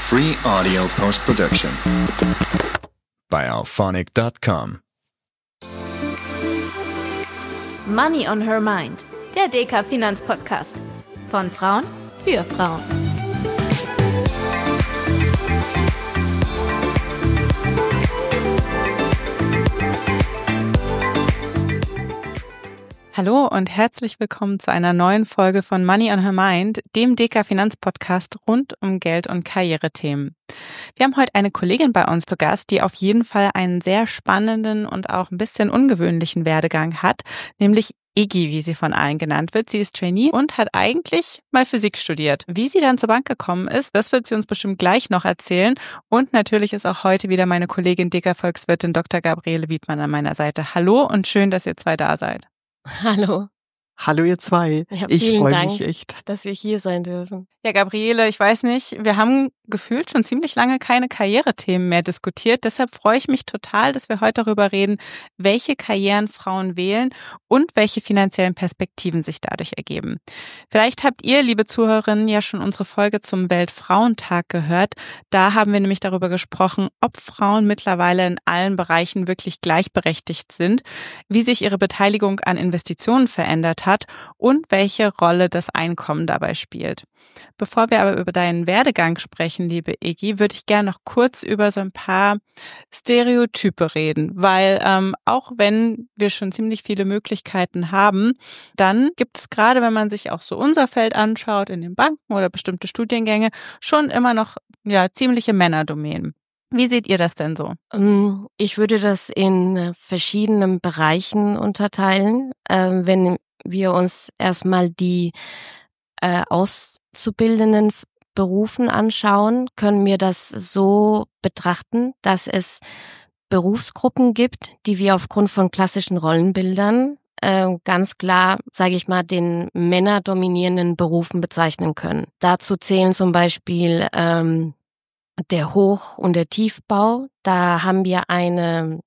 Free audio post-production by Alphonic.com. Money on Her Mind, der DK Finanzpodcast. Von Frauen für Frauen. Hallo und herzlich willkommen zu einer neuen Folge von Money on Her Mind, dem DK Finanzpodcast rund um Geld- und Karrierethemen. Wir haben heute eine Kollegin bei uns zu Gast, die auf jeden Fall einen sehr spannenden und auch ein bisschen ungewöhnlichen Werdegang hat, nämlich Iggy, wie sie von allen genannt wird. Sie ist Trainee und hat eigentlich mal Physik studiert. Wie sie dann zur Bank gekommen ist, das wird sie uns bestimmt gleich noch erzählen. Und natürlich ist auch heute wieder meine Kollegin DK-Volkswirtin Dr. Gabriele Wiedmann an meiner Seite. Hallo und schön, dass ihr zwei da seid. Hallo. Hallo ihr zwei. Ja, ich freue mich echt, dass wir hier sein dürfen. Ja, Gabriele, ich weiß nicht, wir haben gefühlt schon ziemlich lange keine Karrierethemen mehr diskutiert. Deshalb freue ich mich total, dass wir heute darüber reden, welche Karrieren Frauen wählen und welche finanziellen Perspektiven sich dadurch ergeben. Vielleicht habt ihr, liebe Zuhörerinnen, ja schon unsere Folge zum Weltfrauentag gehört. Da haben wir nämlich darüber gesprochen, ob Frauen mittlerweile in allen Bereichen wirklich gleichberechtigt sind, wie sich ihre Beteiligung an Investitionen verändert hat und welche Rolle das Einkommen dabei spielt. Bevor wir aber über deinen Werdegang sprechen, liebe Iggy, würde ich gerne noch kurz über so ein paar Stereotype reden, weil auch wenn wir schon ziemlich viele Möglichkeiten haben, dann gibt es gerade, wenn man sich auch so unser Feld anschaut, in den Banken oder bestimmte Studiengänge, schon immer noch ziemliche Männerdomänen. Wie seht ihr das denn so? Ich würde das in verschiedenen Bereichen unterteilen. Wenn wir uns erstmal die auszubildenden Berufen anschauen, können wir das so betrachten, dass es Berufsgruppen gibt, die wir aufgrund von klassischen Rollenbildern ganz klar, sage ich mal, den männerdominierenden Berufen bezeichnen können. Dazu zählen zum Beispiel der Hoch- und der Tiefbau. Da haben wir einen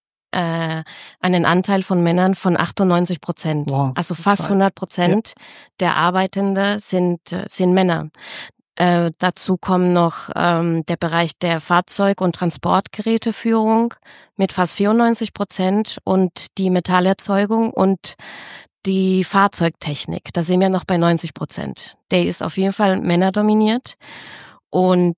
Anteil von Männern von 98%. Wow, also fast total. 100% der Arbeitenden sind Männer. Dazu kommen noch der Bereich der Fahrzeug- und Transportgeräteführung mit fast 94% und die Metallerzeugung und die Fahrzeugtechnik. Da sind wir noch bei 90%. Der ist auf jeden Fall männerdominiert. Und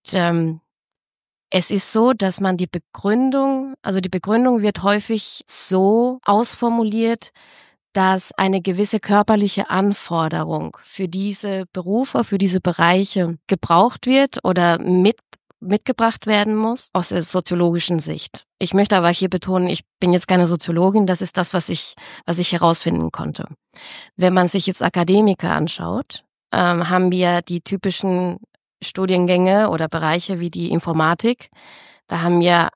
es ist so, dass man die Begründung wird häufig so ausformuliert, dass eine gewisse körperliche Anforderung für diese Berufe, für diese Bereiche gebraucht wird oder mitgebracht werden muss aus der soziologischen Sicht. Ich möchte aber hier betonen, ich bin jetzt keine Soziologin, das ist das, was ich herausfinden konnte. Wenn man sich jetzt Akademiker anschaut, haben wir die typischen Studiengänge oder Bereiche wie die Informatik. Da haben wir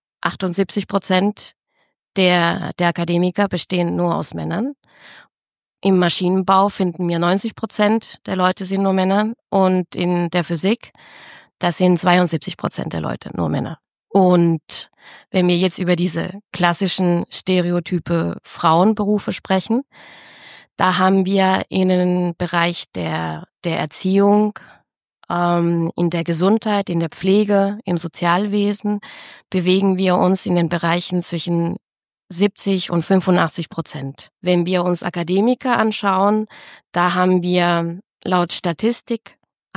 78% der Akademiker bestehen nur aus Männern. Im Maschinenbau finden wir 90% der Leute sind nur Männer und in der Physik, da sind 72% der Leute nur Männer. Und wenn wir jetzt über diese klassischen Stereotype Frauenberufe sprechen, da haben wir in den Bereich der Erziehung, in der Gesundheit, in der Pflege, im Sozialwesen bewegen wir uns in den Bereichen zwischen 70 und 85%. Wenn wir uns Akademiker anschauen, da haben wir laut Statistik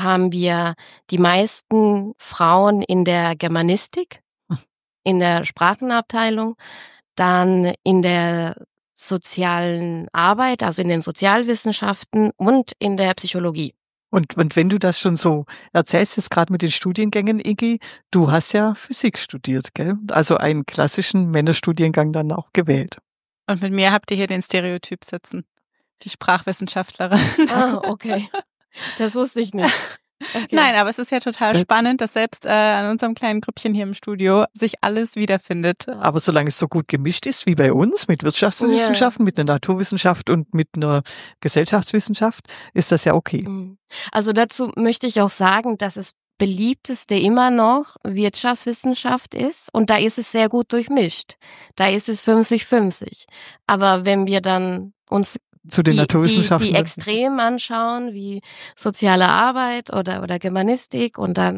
die meisten Frauen in der Germanistik, in der Sprachenabteilung, dann in der sozialen Arbeit, also in den Sozialwissenschaften und in der Psychologie. Und wenn du das schon so erzählst, jetzt gerade mit den Studiengängen, Iggy, du hast ja Physik studiert, gell? Also einen klassischen Männerstudiengang dann auch gewählt. Und mit mir habt ihr hier den Stereotyp sitzen, die Sprachwissenschaftlerin. Ah, okay. Das wusste ich nicht. Okay. Nein, aber es ist ja total spannend, dass selbst an unserem kleinen Grüppchen hier im Studio sich alles wiederfindet. Aber solange es so gut gemischt ist wie bei uns, mit Wirtschaftswissenschaften, mit einer Naturwissenschaft und mit einer Gesellschaftswissenschaft, ist das ja okay. Also dazu möchte ich auch sagen, dass es beliebteste immer noch Wirtschaftswissenschaft ist und da ist es sehr gut durchmischt. Da ist es 50-50. Aber wenn wir dann uns zu den Naturwissenschaften die extrem anschauen, wie soziale Arbeit oder Germanistik und dann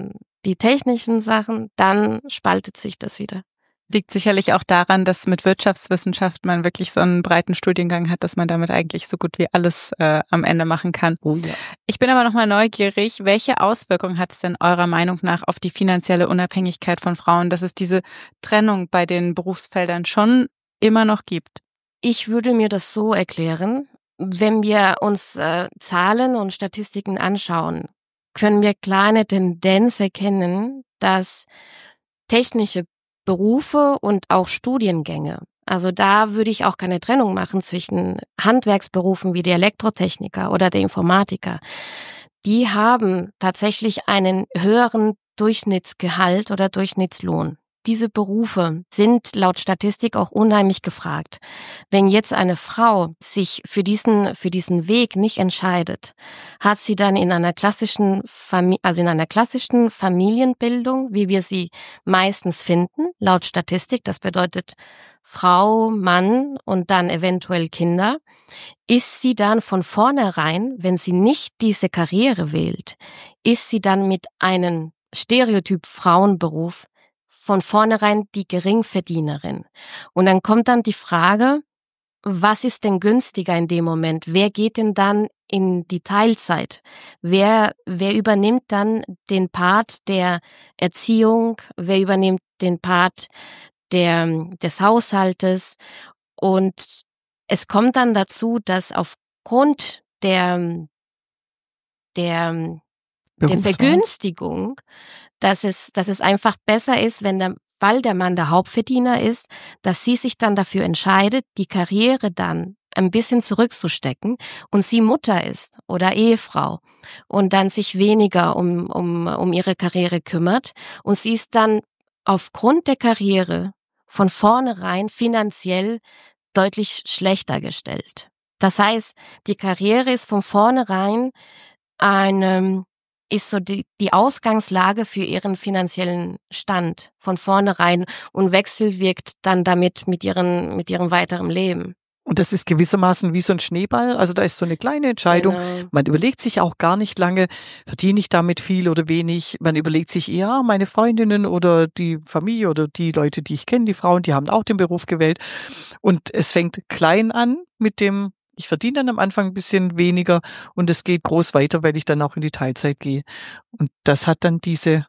die technischen Sachen, dann spaltet sich das wieder. Liegt sicherlich auch daran, dass mit Wirtschaftswissenschaft man wirklich so einen breiten Studiengang hat, dass man damit eigentlich so gut wie alles am Ende machen kann. Oh ja. Ich bin aber nochmal neugierig, welche Auswirkungen hat es denn eurer Meinung nach auf die finanzielle Unabhängigkeit von Frauen, dass es diese Trennung bei den Berufsfeldern schon immer noch gibt? Ich würde mir das so erklären, wenn wir uns Zahlen und Statistiken anschauen, können wir klar eine Tendenz erkennen, dass technische Berufe und auch Studiengänge, also da würde ich auch keine Trennung machen zwischen Handwerksberufen wie der Elektrotechniker oder der Informatiker. Die haben tatsächlich einen höheren Durchschnittsgehalt oder Durchschnittslohn. Diese Berufe sind laut Statistik auch unheimlich gefragt. Wenn jetzt eine Frau sich für diesen Weg nicht entscheidet, hat sie dann in einer klassischen Familienbildung, wie wir sie meistens finden, laut Statistik, das bedeutet Frau, Mann und dann eventuell Kinder, ist sie dann von vornherein, wenn sie nicht diese Karriere wählt, ist sie dann mit einem Stereotyp Frauenberuf von vornherein die Geringverdienerin. Und dann kommt dann die Frage, was ist denn günstiger in dem Moment? Wer geht denn dann in die Teilzeit? Wer übernimmt dann den Part der Erziehung? Wer übernimmt den Part des Haushaltes? Und es kommt dann dazu, dass aufgrund der Vergünstigung, dass es einfach besser ist, weil der Mann der Hauptverdiener ist, dass sie sich dann dafür entscheidet, die Karriere dann ein bisschen zurückzustecken und sie Mutter ist oder Ehefrau und dann sich weniger um ihre Karriere kümmert und sie ist dann aufgrund der Karriere von vornherein finanziell deutlich schlechter gestellt. Das heißt, die Karriere ist von vornherein ist so die Ausgangslage für ihren finanziellen Stand von vornherein und wechselwirkt dann damit mit ihrem weiteren Leben. Und das ist gewissermaßen wie so ein Schneeball. Also da ist so eine kleine Entscheidung. Genau. Man überlegt sich auch gar nicht lange, verdiene ich damit viel oder wenig. Man überlegt sich eher, meine Freundinnen oder die Familie oder die Leute, die ich kenne, die Frauen, die haben auch den Beruf gewählt. Und es fängt klein an mit dem, ich verdiene dann am Anfang ein bisschen weniger und es geht groß weiter, weil ich dann auch in die Teilzeit gehe. Und das hat dann diese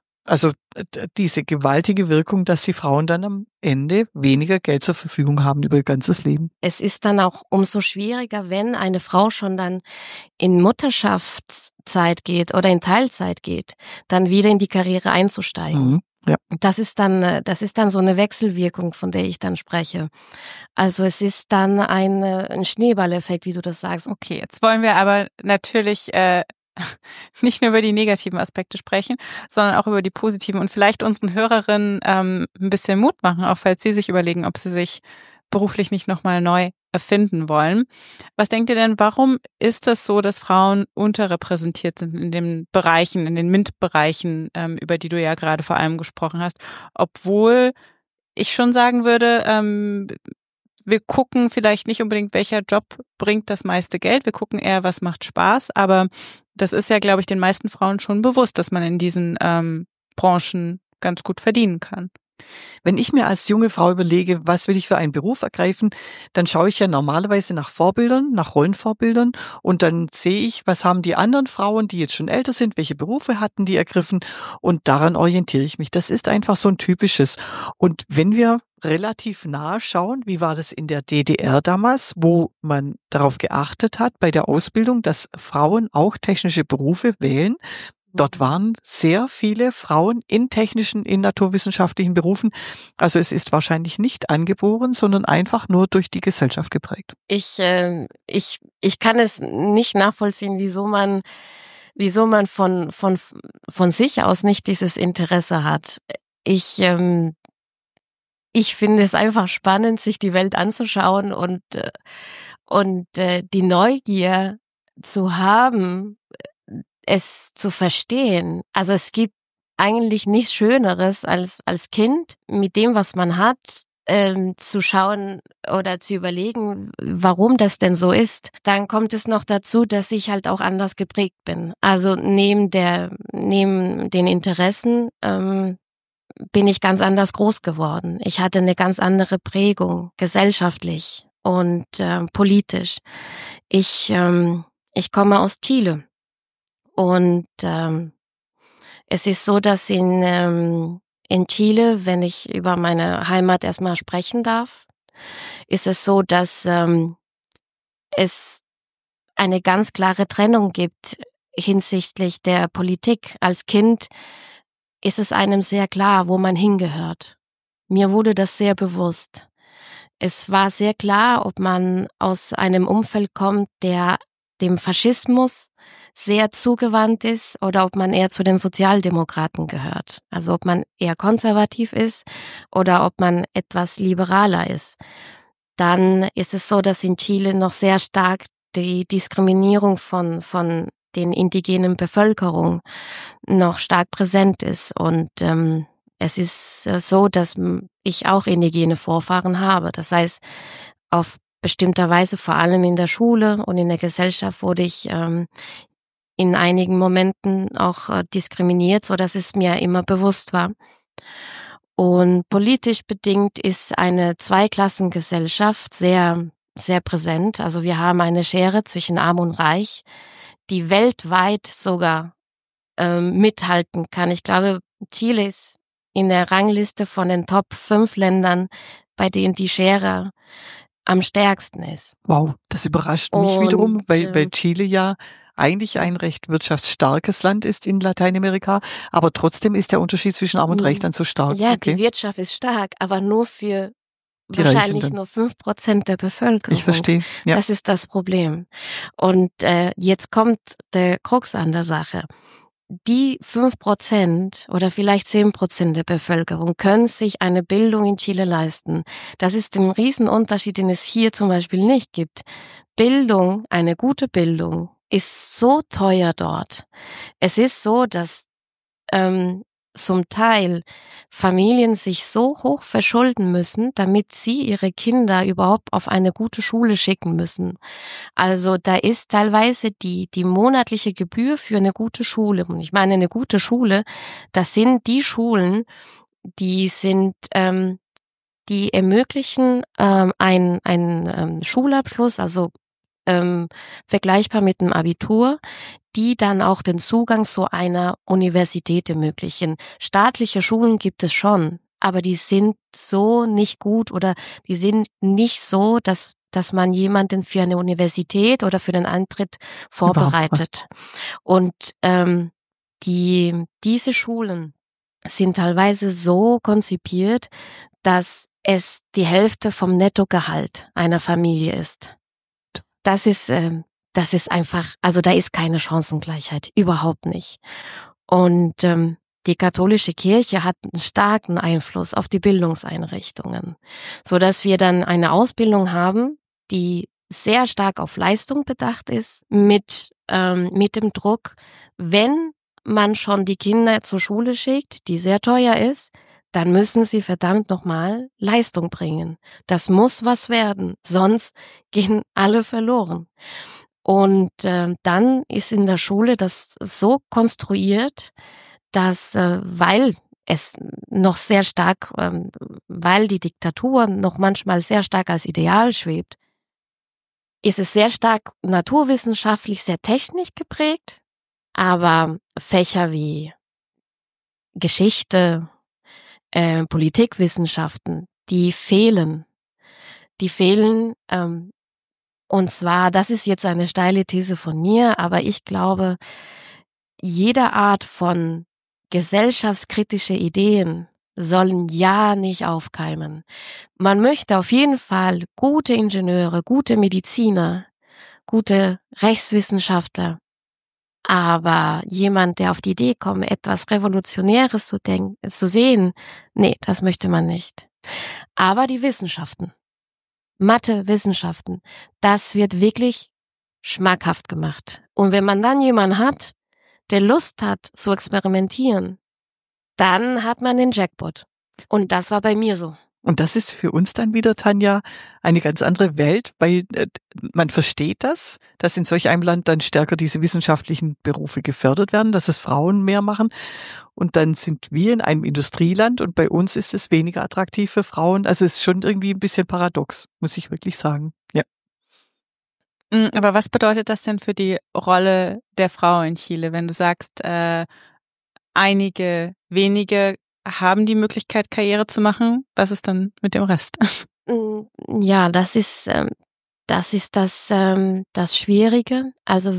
gewaltige Wirkung, dass die Frauen dann am Ende weniger Geld zur Verfügung haben über ihr ganzes Leben. Es ist dann auch umso schwieriger, wenn eine Frau schon dann in Mutterschaftszeit geht oder in Teilzeit geht, dann wieder in die Karriere einzusteigen. Mhm. Ja. Das ist dann so eine Wechselwirkung, von der ich dann spreche. Also es ist dann ein Schneeballeffekt, wie du das sagst. Okay, jetzt wollen wir aber natürlich nicht nur über die negativen Aspekte sprechen, sondern auch über die positiven und vielleicht unseren Hörerinnen ein bisschen Mut machen, auch falls sie sich überlegen, ob sie sich beruflich nicht nochmal neu erfinden wollen. Was denkt ihr denn, warum ist es so, dass Frauen unterrepräsentiert sind in den Bereichen, in den MINT-Bereichen, über die du ja gerade vor allem gesprochen hast, obwohl ich schon sagen würde, wir gucken vielleicht nicht unbedingt, welcher Job bringt das meiste Geld, wir gucken eher, was macht Spaß, aber das ist ja, glaube ich, den meisten Frauen schon bewusst, dass man in diesen Branchen ganz gut verdienen kann. Wenn ich mir als junge Frau überlege, was will ich für einen Beruf ergreifen, dann schaue ich ja normalerweise nach Vorbildern, nach Rollenvorbildern und dann sehe ich, was haben die anderen Frauen, die jetzt schon älter sind, welche Berufe hatten die ergriffen und daran orientiere ich mich. Das ist einfach so ein typisches. Und wenn wir relativ nahe schauen, wie war das in der DDR damals, wo man darauf geachtet hat bei der Ausbildung, dass Frauen auch technische Berufe wählen. Dort waren sehr viele Frauen in technischen, in naturwissenschaftlichen Berufen. Also es ist wahrscheinlich nicht angeboren, sondern einfach nur durch die Gesellschaft geprägt. Ich kann es nicht nachvollziehen, wieso man von sich aus nicht dieses Interesse hat. Ich finde es einfach spannend, sich die Welt anzuschauen und die Neugier zu haben, es zu verstehen. Also es gibt eigentlich nichts Schöneres als Kind mit dem, was man hat, zu schauen oder zu überlegen, warum das denn so ist, dann kommt es noch dazu, dass ich halt auch anders geprägt bin. Also neben den Interessen bin ich ganz anders groß geworden. Ich hatte eine ganz andere Prägung, gesellschaftlich und politisch. Ich komme aus Chile und es ist so, dass in Chile, wenn ich über meine Heimat erstmal sprechen darf, ist es so, dass es eine ganz klare Trennung gibt hinsichtlich der Politik. Als Kind ist es einem sehr klar, wo man hingehört. Mir wurde das sehr bewusst. Es war sehr klar, ob man aus einem Umfeld kommt, der dem Faschismus sehr zugewandt ist oder ob man eher zu den Sozialdemokraten gehört. Also ob man eher konservativ ist oder ob man etwas liberaler ist. Dann ist es so, dass in Chile noch sehr stark die Diskriminierung von den indigenen Bevölkerung noch stark präsent ist. Und es ist so, dass ich auch indigene Vorfahren habe. Das heißt, auf bestimmter Weise, vor allem in der Schule und in der Gesellschaft, wurde ich in einigen Momenten auch diskriminiert, so dass es mir immer bewusst war. Und politisch bedingt ist eine Zweiklassengesellschaft sehr, sehr präsent. Also wir haben eine Schere zwischen Arm und Reich, die weltweit sogar mithalten kann. Ich glaube, Chile ist in der Rangliste von den Top 5 Ländern, bei denen die Schere am stärksten ist. Wow, das überrascht mich wiederum, weil Chile ja eigentlich ein recht wirtschaftsstarkes Land ist in Lateinamerika, aber trotzdem ist der Unterschied zwischen Arm und Reich dann so stark. Ja, okay. Die Wirtschaft ist stark, aber nur für die wahrscheinlich nur 5% der Bevölkerung. Ich verstehe. Ja. Das ist das Problem. Und jetzt kommt der Krux an der Sache. Die 5% oder vielleicht 10% der Bevölkerung können sich eine Bildung in Chile leisten. Das ist ein Riesenunterschied, den es hier zum Beispiel nicht gibt. Bildung, eine gute Bildung, ist so teuer dort. Es ist so, dass zum Teil Familien sich so hoch verschulden müssen, damit sie ihre Kinder überhaupt auf eine gute Schule schicken müssen. Also da ist teilweise die monatliche Gebühr für eine gute Schule. Und ich meine, eine gute Schule, das sind die Schulen, die ermöglichen einen Schulabschluss, also vergleichbar mit einem Abitur, die dann auch den Zugang zu einer Universität ermöglichen. Staatliche Schulen gibt es schon, aber die sind so nicht gut oder die sind nicht so, dass man jemanden für eine Universität oder für den Eintritt vorbereitet. Und diese Schulen sind teilweise so konzipiert, dass es die Hälfte vom Nettogehalt einer Familie ist. Das ist einfach, also da ist keine Chancengleichheit, überhaupt nicht. Und die katholische Kirche hat einen starken Einfluss auf die Bildungseinrichtungen, so dass wir dann eine Ausbildung haben, die sehr stark auf Leistung bedacht ist, mit dem Druck, wenn man schon die Kinder zur Schule schickt, die sehr teuer ist, dann müssen sie verdammt nochmal Leistung bringen. Das muss was werden, sonst gehen alle verloren. Und dann ist in der Schule das so konstruiert, dass, weil es noch sehr stark, weil die Diktatur noch manchmal sehr stark als Ideal schwebt, ist es sehr stark naturwissenschaftlich, sehr technisch geprägt, aber Fächer wie Geschichte, Politikwissenschaften, die fehlen. Und zwar, das ist jetzt eine steile These von mir, aber ich glaube, jede Art von gesellschaftskritische Ideen sollen ja nicht aufkeimen. Man möchte auf jeden Fall gute Ingenieure, gute Mediziner, gute Rechtswissenschaftler, aber jemand, der auf die Idee kommt, etwas Revolutionäres zu sehen, nee, das möchte man nicht. Aber die Wissenschaften, Mathe-Wissenschaften, das wird wirklich schmackhaft gemacht. Und wenn man dann jemanden hat, der Lust hat zu experimentieren, dann hat man den Jackpot. Und das war bei mir so. Und das ist für uns dann wieder, Tanja, eine ganz andere Welt, weil man versteht das, dass in solch einem Land dann stärker diese wissenschaftlichen Berufe gefördert werden, dass es Frauen mehr machen. Und dann sind wir in einem Industrieland und bei uns ist es weniger attraktiv für Frauen. Also es ist schon irgendwie ein bisschen paradox, muss ich wirklich sagen. Ja. Aber was bedeutet das denn für die Rolle der Frau in Chile, wenn du sagst, einige wenige haben die Möglichkeit, Karriere zu machen? Was ist dann mit dem Rest? Ja, das ist das Schwierige. Also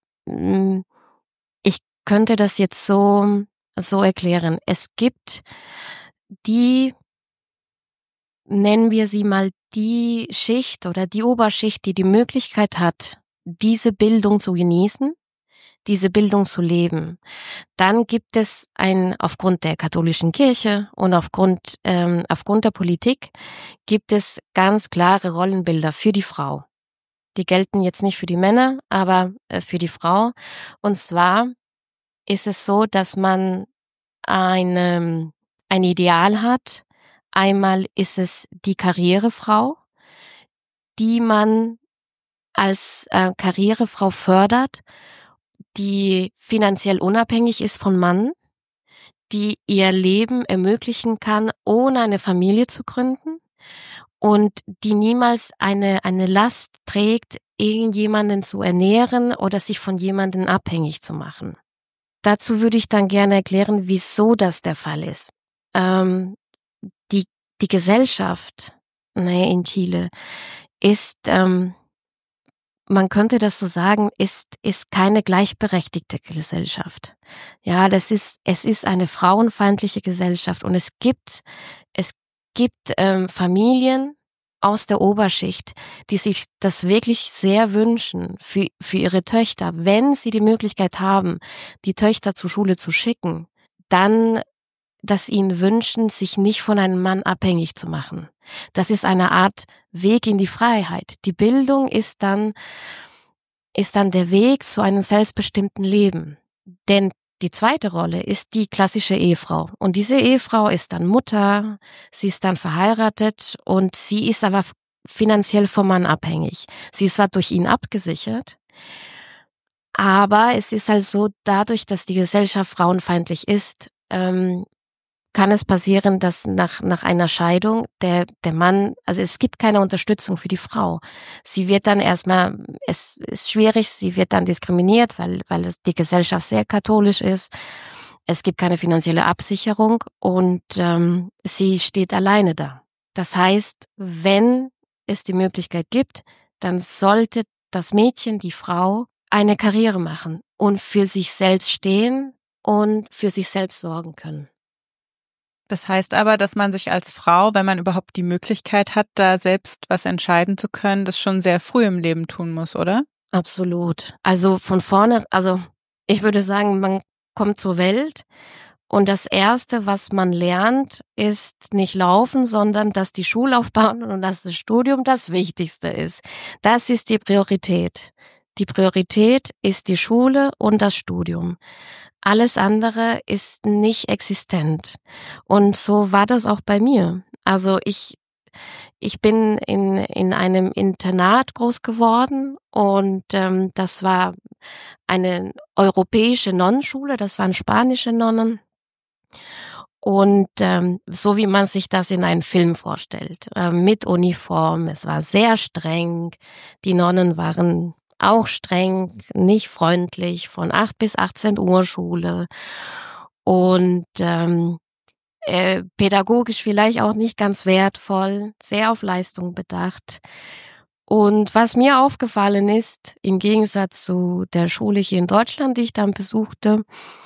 ich könnte das jetzt so erklären. Es gibt die, nennen wir sie mal, die Schicht oder die Oberschicht, die Möglichkeit hat, diese Bildung zu genießen, diese Bildung zu leben. Dann gibt es aufgrund der katholischen Kirche und aufgrund der Politik gibt es ganz klare Rollenbilder für die Frau. Die gelten jetzt nicht für die Männer, aber für die Frau. Und zwar ist es so, dass man ein Ideal hat. Einmal ist es die Karrierefrau, die man als Karrierefrau fördert, die finanziell unabhängig ist von Mann, die ihr Leben ermöglichen kann, ohne eine Familie zu gründen und die niemals eine Last trägt, irgendjemanden zu ernähren oder sich von jemandem abhängig zu machen. Dazu würde ich dann gerne erklären, wieso das der Fall ist. Die Gesellschaft in Chile ist, man könnte das so sagen, ist keine gleichberechtigte Gesellschaft. Ja, es ist eine frauenfeindliche Gesellschaft und es gibt Familien aus der Oberschicht, die sich das wirklich sehr wünschen für ihre Töchter. Wenn sie die Möglichkeit haben, die Töchter zur Schule zu schicken, dann, dass ihnen wünschen, sich nicht von einem Mann abhängig zu machen. Das ist eine Art Weg in die Freiheit. Die Bildung ist dann der Weg zu einem selbstbestimmten Leben. Denn die zweite Rolle ist die klassische Ehefrau. Und diese Ehefrau ist dann Mutter, sie ist dann verheiratet und sie ist aber finanziell vom Mann abhängig. Sie ist zwar durch ihn abgesichert, aber es ist halt so, dadurch, dass die Gesellschaft frauenfeindlich ist, kann es passieren, dass nach einer Scheidung der Mann, also es gibt keine Unterstützung für die Frau. Sie wird dann erstmal, es ist schwierig, sie wird dann diskriminiert, weil die Gesellschaft sehr katholisch ist. Es gibt keine finanzielle Absicherung und sie steht alleine da. Das heißt, wenn es die Möglichkeit gibt, dann sollte das Mädchen, die Frau, eine Karriere machen und für sich selbst stehen und für sich selbst sorgen können. Das heißt aber, dass man sich als Frau, wenn man überhaupt die Möglichkeit hat, da selbst was entscheiden zu können, das schon sehr früh im Leben tun muss, oder? Absolut. Also von vorne, ich würde sagen, man kommt zur Welt und das Erste, was man lernt, ist nicht laufen, sondern dass die Schullaufbahn und dass das Studium das Wichtigste ist. Das ist die Priorität. Die Priorität ist die Schule und das Studium. Alles andere ist nicht existent. Und so war das auch bei mir. Also ich bin in einem Internat groß geworden und das war eine europäische Nonnenschule, das waren spanische Nonnen. Und so wie man sich das in einem Film vorstellt, mit Uniform, es war sehr streng, die Nonnen waren auch streng, nicht freundlich, von 8 bis 18 Uhr Schule und pädagogisch vielleicht auch nicht ganz wertvoll, sehr auf Leistung bedacht. Und was mir aufgefallen ist, im Gegensatz zu der Schule hier in Deutschland, die ich dann besuchte,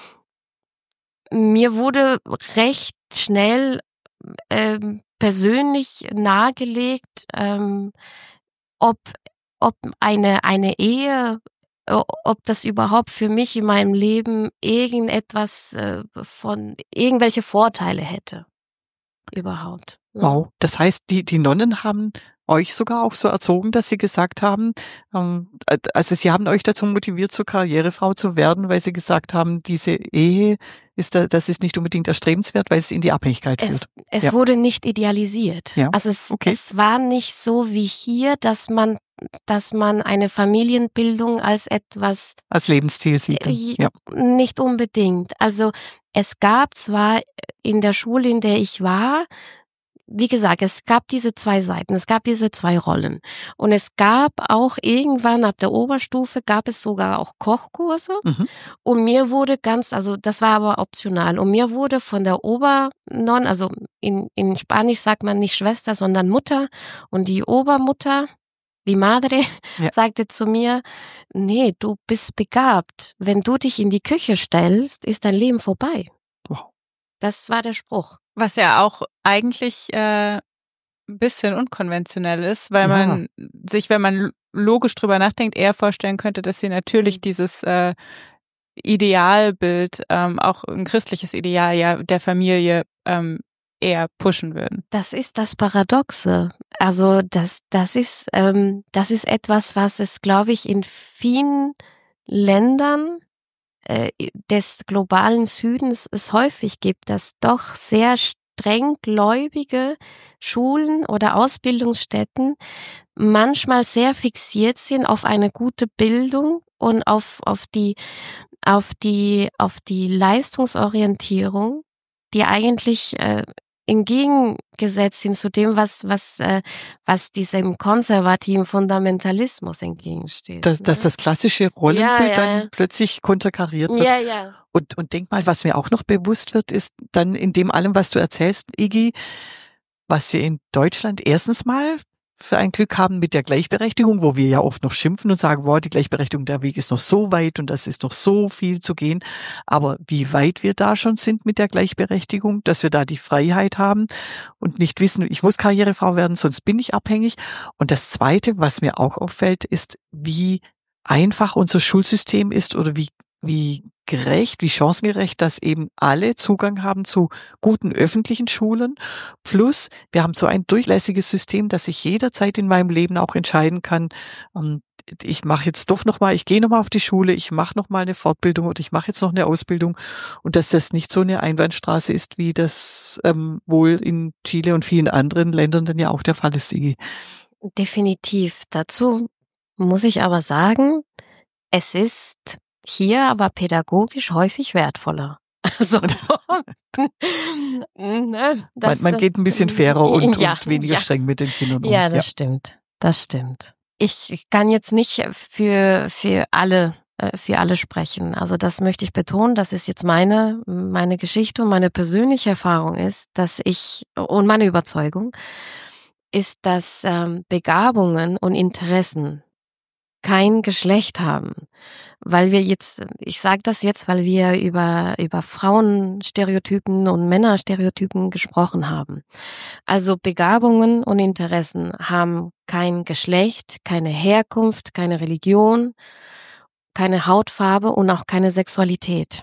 mir wurde recht schnell persönlich nahegelegt, ob eine Ehe, ob das überhaupt für mich in meinem Leben irgendetwas von irgendwelche Vorteile hätte. Überhaupt. Wow. Das heißt, die Nonnen haben euch sogar auch so erzogen, dass sie gesagt haben, also sie haben euch dazu motiviert, zur Karrierefrau zu werden, weil sie gesagt haben, diese Ehe das ist nicht unbedingt erstrebenswert, weil es in die Abhängigkeit führt. Es wurde nicht idealisiert. Ja. Also es war nicht so wie hier, dass man eine Familienbildung als etwas als Lebensziel sieht. Nicht unbedingt. Also es gab zwar in der Schule, in der ich war, wie gesagt, es gab diese zwei Seiten, es gab diese zwei Rollen. Und es gab auch irgendwann ab der Oberstufe gab es sogar auch Kochkurse. Und mir wurde also das war aber optional. Und mir wurde von der Obernon, also in Spanisch sagt man nicht Schwester, sondern Mutter. Und die Obermutter, die Madre, sagte zu mir, nee, du bist begabt. Wenn du dich in die Küche stellst, ist dein Leben vorbei. Wow. Das war der Spruch. Was ja auch eigentlich ein bisschen unkonventionell ist, weil man sich, wenn man logisch drüber nachdenkt, eher vorstellen könnte, dass sie natürlich dieses Idealbild, auch ein christliches Ideal der Familie eher pushen würden. Das ist das Paradoxe. Also das ist etwas, was es, glaube ich, in vielen Ländern des globalen Südens es häufig gibt, dass doch sehr streng gläubige Schulen oder Ausbildungsstätten manchmal sehr fixiert sind auf eine gute Bildung und auf die Leistungsorientierung, die eigentlich entgegengesetzt sind zu dem, was diesem konservativen Fundamentalismus entgegensteht. Dass das klassische Rollenbild dann plötzlich konterkariert wird. Ja. Und denk mal, was mir auch noch bewusst wird, ist dann in dem allem, was du erzählst, Iggy, was wir in Deutschland erstens mal für ein Glück haben mit der Gleichberechtigung, wo wir ja oft noch schimpfen und sagen, wow, die Gleichberechtigung, der Weg ist noch so weit und das ist noch so viel zu gehen. Aber wie weit wir da schon sind mit der Gleichberechtigung, dass wir da die Freiheit haben und nicht wissen, ich muss Karrierefrau werden, sonst bin ich abhängig. Und das Zweite, was mir auch auffällt, ist, wie einfach unser Schulsystem ist oder wie gerecht, wie chancengerecht, dass eben alle Zugang haben zu guten öffentlichen Schulen. Plus, wir haben so ein durchlässiges System, dass ich jederzeit in meinem Leben auch entscheiden kann, ich mache jetzt doch nochmal, ich gehe nochmal auf die Schule, ich mache nochmal eine Fortbildung oder ich mache jetzt noch eine Ausbildung und dass das nicht so eine Einbahnstraße ist, wie das wohl in Chile und vielen anderen Ländern dann ja auch der Fall ist, Iggy. Definitiv. Dazu muss ich aber sagen, es ist hier aber pädagogisch häufig wertvoller. Also, man geht ein bisschen fairer und weniger streng mit den Kindern um. Ja, das stimmt. Das stimmt. Ich kann jetzt nicht für alle sprechen. Also das möchte ich betonen, dass es jetzt meine Geschichte und meine persönliche Erfahrung ist, und meine Überzeugung ist, dass Begabungen und Interessen kein Geschlecht haben. Weil wir jetzt, ich sage das jetzt, weil wir über Frauenstereotypen und Männerstereotypen gesprochen haben. Also Begabungen und Interessen haben kein Geschlecht, keine Herkunft, keine Religion, keine Hautfarbe und auch keine Sexualität.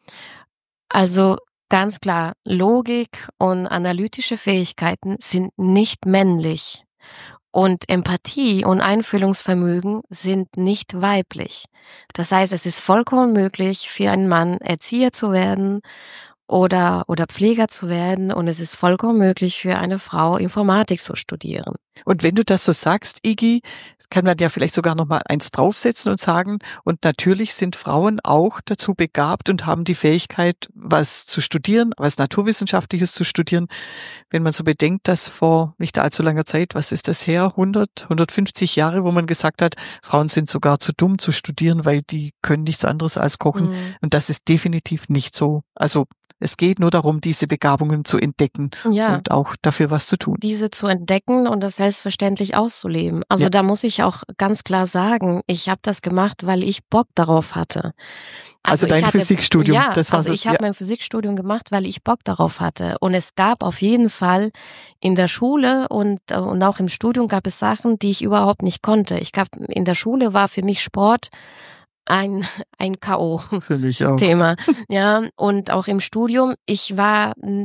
Also ganz klar, Logik und analytische Fähigkeiten sind nicht männlich. Und Empathie und Einfühlungsvermögen sind nicht weiblich. Das heißt, es ist vollkommen möglich, für einen Mann Erzieher zu werden oder Pfleger zu werden. Und es ist vollkommen möglich, für eine Frau Informatik zu studieren. Und wenn du das so sagst, Iggy, kann man ja vielleicht sogar noch mal eins draufsetzen und sagen, und natürlich sind Frauen auch dazu begabt und haben die Fähigkeit, was zu studieren, was Naturwissenschaftliches zu studieren. Wenn man so bedenkt, dass vor nicht allzu langer Zeit, was ist das her, 150 Jahre, wo man gesagt hat, Frauen sind sogar zu dumm zu studieren, weil die können nichts anderes als kochen. Und das ist definitiv nicht so. Also es geht nur darum, diese Begabungen zu entdecken und auch dafür was zu tun. Diese zu entdecken und das selbstverständlich auszuleben. Also da muss ich auch ganz klar sagen, ich habe das gemacht, weil ich Bock darauf hatte. Also dein Physikstudium. Ja, das war ich habe mein Physikstudium gemacht, weil ich Bock darauf hatte. Und es gab auf jeden Fall in der Schule und auch im Studium gab es Sachen, die ich überhaupt nicht konnte. In der Schule war für mich Sport ein K.O. Für mich auch. Thema. Ja, und auch im Studium, ich war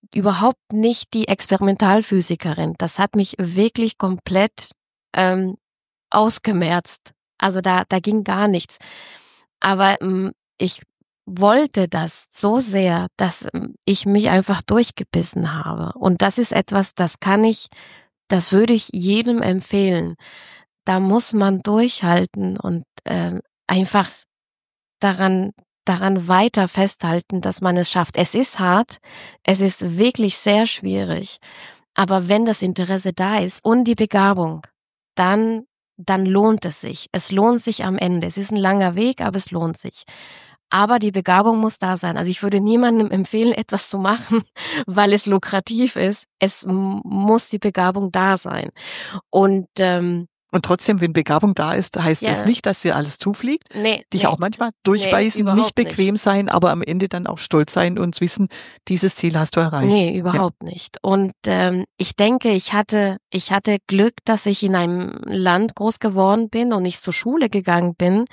überhaupt nicht die Experimentalphysikerin. Das hat mich wirklich komplett ausgemerzt. Also da ging gar nichts. Aber ich wollte das so sehr, dass ich mich einfach durchgebissen habe. Und das ist etwas, das würde ich jedem empfehlen. Da muss man durchhalten und einfach daran weiter festhalten, dass man es schafft. Es ist hart, es ist wirklich sehr schwierig. Aber wenn das Interesse da ist und die Begabung, dann lohnt es sich. Es lohnt sich am Ende. Es ist ein langer Weg, aber es lohnt sich. Aber die Begabung muss da sein. Also ich würde niemandem empfehlen, etwas zu machen, weil es lukrativ ist. Es muss die Begabung da sein. Und trotzdem, wenn Begabung da ist, heißt es nicht, dass dir alles zufliegt. Dich auch manchmal durchbeißen, nicht bequem sein, aber am Ende dann auch stolz sein und wissen, dieses Ziel hast du erreicht. Nee, überhaupt nicht. Und ich denke, ich hatte Glück, dass ich in einem Land groß geworden bin und nicht zur Schule gegangen bin,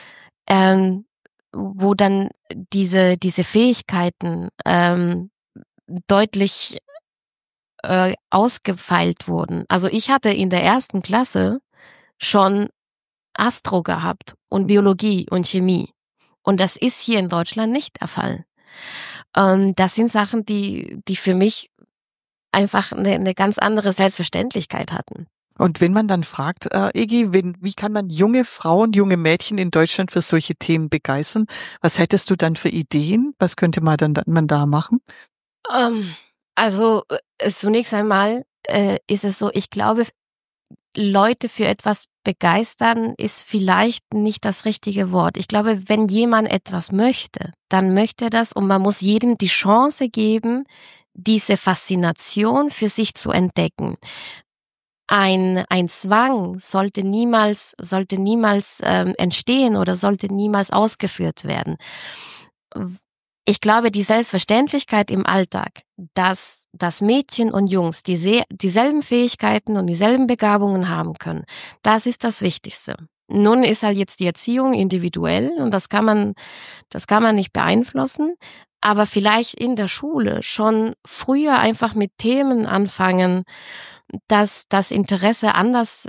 wo dann diese Fähigkeiten deutlich ausgefeilt wurden. Also ich hatte in der 1. Klasse schon Astro gehabt und Biologie und Chemie. Und das ist hier in Deutschland nicht der Fall. Das sind Sachen, die für mich einfach eine ganz andere Selbstverständlichkeit hatten. Und wenn man dann fragt, Egi, wie kann man junge Frauen, junge Mädchen in Deutschland für solche Themen begeistern? Was hättest du dann für Ideen? Was könnte man da machen? Also zunächst einmal ist es so, ich glaube, Leute für etwas begeistern ist vielleicht nicht das richtige Wort. Ich glaube, wenn jemand etwas möchte, dann möchte er das und man muss jedem die Chance geben, diese Faszination für sich zu entdecken. Ein Zwang sollte niemals entstehen oder sollte niemals ausgeführt werden. Ich glaube, die Selbstverständlichkeit im Alltag, dass Mädchen und Jungs dieselben Fähigkeiten und dieselben Begabungen haben können, das ist das Wichtigste. Nun ist halt jetzt die Erziehung individuell und das kann man nicht beeinflussen, aber vielleicht in der Schule schon früher einfach mit Themen anfangen, dass das Interessen anders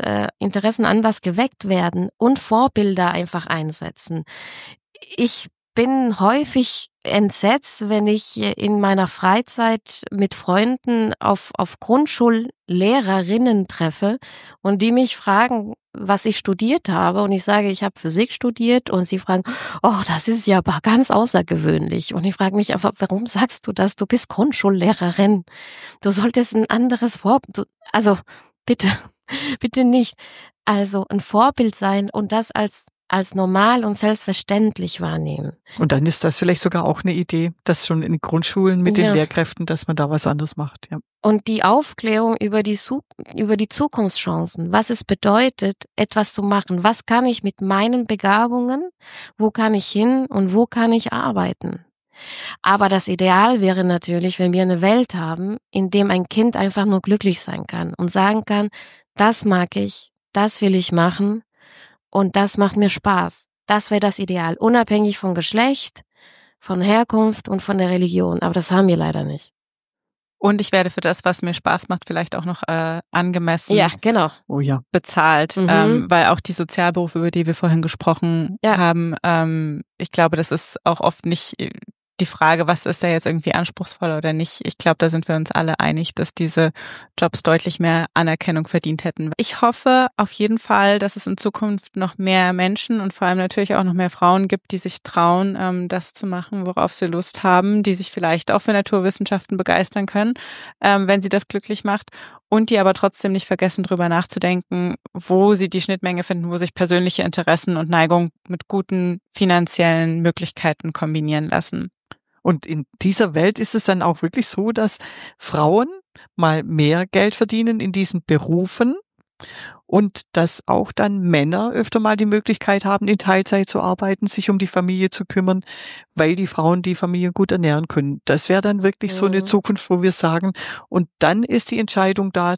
geweckt werden und Vorbilder einfach einsetzen. Ich bin häufig entsetzt, wenn ich in meiner Freizeit mit Freunden auf Grundschullehrerinnen treffe und die mich fragen, was ich studiert habe und ich sage, ich habe Physik studiert und sie fragen, oh, das ist ja aber ganz außergewöhnlich und ich frage mich einfach, warum sagst du das? Du bist Grundschullehrerin. Du solltest ein anderes Vorbild, also bitte nicht. Also ein Vorbild sein und das als normal und selbstverständlich wahrnehmen. Und dann ist das vielleicht sogar auch eine Idee, dass schon in Grundschulen mit den Lehrkräften, dass man da was anderes macht. Ja. Und die Aufklärung über die Zukunftschancen, was es bedeutet, etwas zu machen. Was kann ich mit meinen Begabungen, wo kann ich hin und wo kann ich arbeiten? Aber das Ideal wäre natürlich, wenn wir eine Welt haben, in dem ein Kind einfach nur glücklich sein kann und sagen kann, das mag ich, das will ich machen. Und das macht mir Spaß. Das wäre das Ideal, unabhängig von Geschlecht, von Herkunft und von der Religion. Aber das haben wir leider nicht. Und ich werde für das, was mir Spaß macht, vielleicht auch noch angemessen bezahlt. Weil auch die Sozialberufe, über die wir vorhin gesprochen haben, ich glaube, das ist auch oft nicht die Frage, was ist da jetzt irgendwie anspruchsvoll oder nicht. Ich glaube, da sind wir uns alle einig, dass diese Jobs deutlich mehr Anerkennung verdient hätten. Ich hoffe auf jeden Fall, dass es in Zukunft noch mehr Menschen und vor allem natürlich auch noch mehr Frauen gibt, die sich trauen, das zu machen, worauf sie Lust haben, die sich vielleicht auch für Naturwissenschaften begeistern können, wenn sie das glücklich macht. Und die aber trotzdem nicht vergessen, drüber nachzudenken, wo sie die Schnittmenge finden, wo sich persönliche Interessen und Neigung mit guten finanziellen Möglichkeiten kombinieren lassen. Und in dieser Welt ist es dann auch wirklich so, dass Frauen mal mehr Geld verdienen in diesen Berufen und dass auch dann Männer öfter mal die Möglichkeit haben, in Teilzeit zu arbeiten, sich um die Familie zu kümmern, weil die Frauen die Familie gut ernähren können. Das wäre dann wirklich so eine Zukunft, wo wir sagen, und dann ist die Entscheidung da,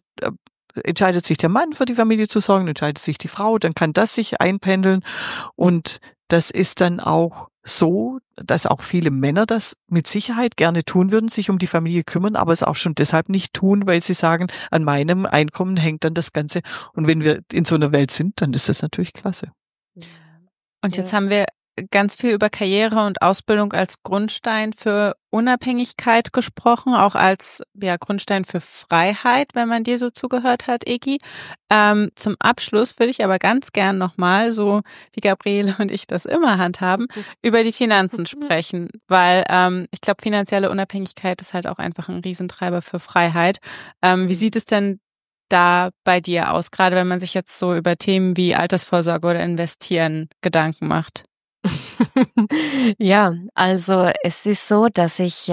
entscheidet sich der Mann für die Familie zu sorgen, entscheidet sich die Frau, dann kann das sich einpendeln und das ist dann auch so, dass auch viele Männer das mit Sicherheit gerne tun würden, sich um die Familie kümmern, aber es auch schon deshalb nicht tun, weil sie sagen, an meinem Einkommen hängt dann das Ganze. Und wenn wir in so einer Welt sind, dann ist das natürlich klasse. Und jetzt haben wir ganz viel über Karriere und Ausbildung als Grundstein für Unabhängigkeit gesprochen, auch als Grundstein für Freiheit, wenn man dir so zugehört hat, Egi. Zum Abschluss würde ich aber ganz gern nochmal, so wie Gabriele und ich das immer handhaben, über die Finanzen sprechen, weil ich glaube, finanzielle Unabhängigkeit ist halt auch einfach ein Riesentreiber für Freiheit. Wie sieht es denn da bei dir aus, gerade wenn man sich jetzt so über Themen wie Altersvorsorge oder Investieren Gedanken macht? Ja, also es ist so, dass ich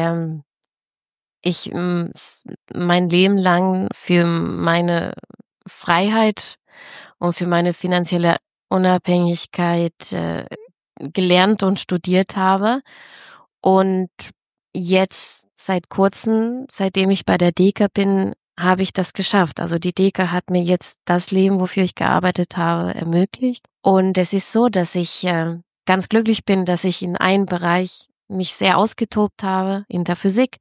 mein Leben lang für meine Freiheit und für meine finanzielle Unabhängigkeit gelernt und studiert habe. Und jetzt seit kurzem, seitdem ich bei der DEKA bin, habe ich das geschafft. Also die DEKA hat mir jetzt das Leben, wofür ich gearbeitet habe, ermöglicht. Und es ist so, dass ich ganz glücklich bin, dass ich in einem Bereich mich sehr ausgetobt habe, in der Physik.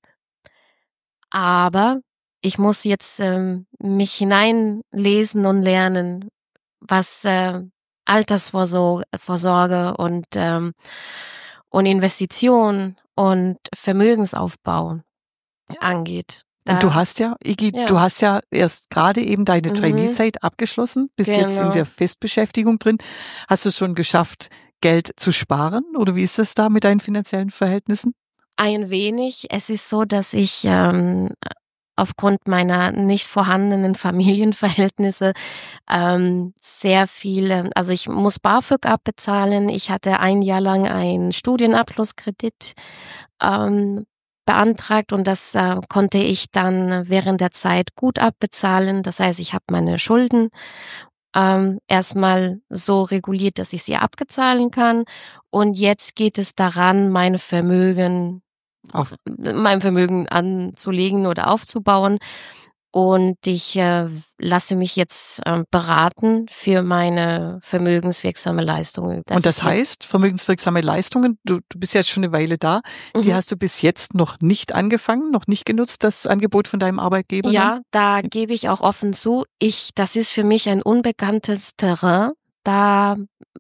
Aber ich muss jetzt mich hineinlesen und lernen, was Altersvorsorge und Investition und Vermögensaufbau angeht. Und du hast ja, Igi, du hast ja erst gerade eben deine Trainee-Zeit abgeschlossen, bist jetzt in der Festbeschäftigung drin. Hast du es schon geschafft, Geld zu sparen? Oder wie ist das da mit deinen finanziellen Verhältnissen? Ein wenig. Es ist so, dass ich aufgrund meiner nicht vorhandenen Familienverhältnisse sehr viel, also ich muss BAföG abbezahlen. Ich hatte ein Jahr lang einen Studienabschlusskredit beantragt und das konnte ich dann während der Zeit gut abbezahlen. Das heißt, ich habe meine Schulden erstmal so reguliert, dass ich sie abzahlen kann. Und jetzt geht es daran, mein Vermögen anzulegen oder aufzubauen. Und ich lasse mich jetzt beraten für meine vermögenswirksame Leistungen. Und das heißt, vermögenswirksame Leistungen, du bist jetzt schon eine Weile da, die hast du bis jetzt noch nicht angefangen, noch nicht genutzt, das Angebot von deinem Arbeitgeber? Ja, da gebe ich auch offen zu, das ist für mich ein unbekanntes Terrain. Da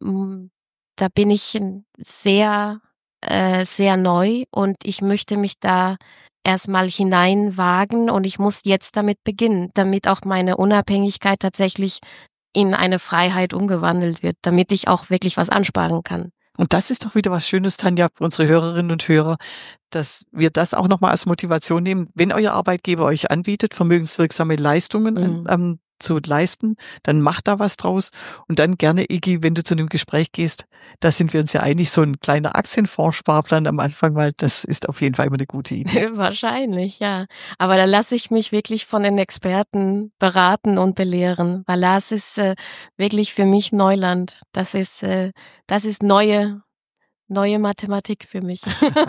bin ich sehr, sehr neu und ich möchte mich da erstmal hineinwagen und ich muss jetzt damit beginnen, damit auch meine Unabhängigkeit tatsächlich in eine Freiheit umgewandelt wird, damit ich auch wirklich was ansparen kann. Und das ist doch wieder was Schönes, Tanja, für unsere Hörerinnen und Hörer, dass wir das auch nochmal als Motivation nehmen, wenn euer Arbeitgeber euch anbietet, vermögenswirksame Leistungen zu leisten, dann macht da was draus. Und dann gerne, Igi, wenn du zu einem Gespräch gehst, da sind wir uns ja einig, so ein kleiner Aktienfondssparplan am Anfang, weil das ist auf jeden Fall immer eine gute Idee. Wahrscheinlich, ja. Aber da lasse ich mich wirklich von den Experten beraten und belehren, weil das ist wirklich für mich Neuland. Das ist neue Mathematik für mich.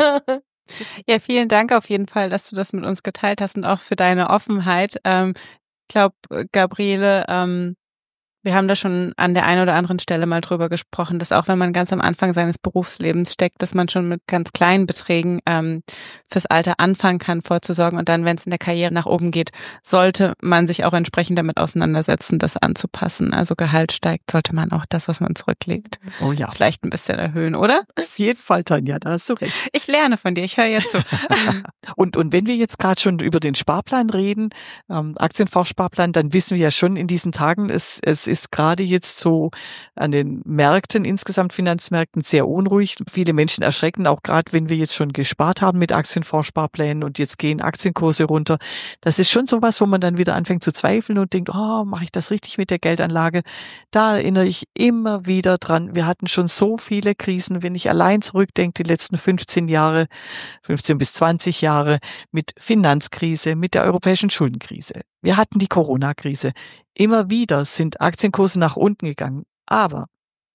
Ja, vielen Dank auf jeden Fall, dass du das mit uns geteilt hast und auch für deine Offenheit. Ich glaube, Gabriele, wir haben da schon an der einen oder anderen Stelle mal drüber gesprochen, dass auch wenn man ganz am Anfang seines Berufslebens steckt, dass man schon mit ganz kleinen Beträgen fürs Alter anfangen kann, vorzusorgen. Und dann, wenn es in der Karriere nach oben geht, sollte man sich auch entsprechend damit auseinandersetzen, das anzupassen. Also Gehalt steigt, sollte man auch das, was man zurücklegt, vielleicht ein bisschen erhöhen, oder? Auf jeden Fall, Tanja, da hast du recht. Ich lerne von dir, ich höre jetzt zu. Und wenn wir jetzt gerade schon über den Sparplan reden, Aktienfondssparplan, dann wissen wir ja schon in diesen Tagen, es ist gerade jetzt so an den Märkten, insgesamt Finanzmärkten, sehr unruhig. Viele Menschen erschrecken, auch gerade wenn wir jetzt schon gespart haben mit Aktienfondssparplänen und jetzt gehen Aktienkurse runter. Das ist schon sowas, wo man dann wieder anfängt zu zweifeln und denkt, mache ich das richtig mit der Geldanlage? Da erinnere ich immer wieder dran. Wir hatten schon so viele Krisen, wenn ich allein zurückdenke, die letzten 15 bis 20 Jahre mit Finanzkrise, mit der europäischen Schuldenkrise. Wir hatten die Corona-Krise. Immer wieder sind Aktienkurse nach unten gegangen. Aber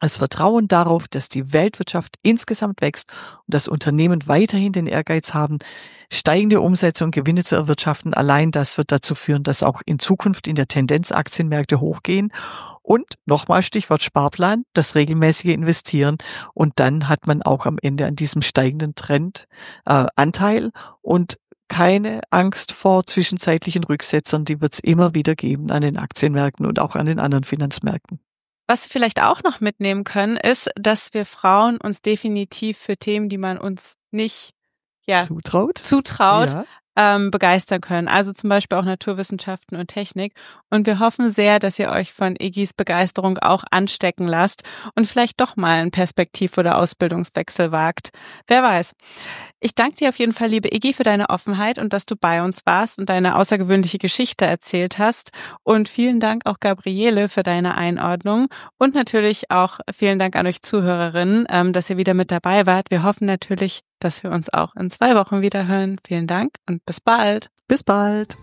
das Vertrauen darauf, dass die Weltwirtschaft insgesamt wächst und dass Unternehmen weiterhin den Ehrgeiz haben, steigende Umsätze und Gewinne zu erwirtschaften. Allein das wird dazu führen, dass auch in Zukunft in der Tendenz Aktienmärkte hochgehen. Und nochmal Stichwort Sparplan, das regelmäßige Investieren. Und dann hat man auch am Ende an diesem steigenden Trend Anteil und keine Angst vor zwischenzeitlichen Rücksetzern. Die wird es immer wieder geben an den Aktienmärkten und auch an den anderen Finanzmärkten. Was Sie vielleicht auch noch mitnehmen können, ist, dass wir Frauen uns definitiv für Themen, die man uns nicht zutraut, begeistern können. Also zum Beispiel auch Naturwissenschaften und Technik. Und wir hoffen sehr, dass ihr euch von Iggis Begeisterung auch anstecken lasst und vielleicht doch mal einen Perspektiv- oder Ausbildungswechsel wagt. Wer weiß. Ich danke dir auf jeden Fall, liebe Iggi, für deine Offenheit und dass du bei uns warst und deine außergewöhnliche Geschichte erzählt hast. Und vielen Dank auch, Gabriele, für deine Einordnung. Und natürlich auch vielen Dank an euch Zuhörerinnen, dass ihr wieder mit dabei wart. Wir hoffen natürlich, dass wir uns auch in 2 Wochen wieder hören. Vielen Dank und bis bald. Bis bald.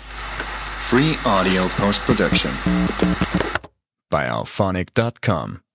Free audio post-production by alphonic.com.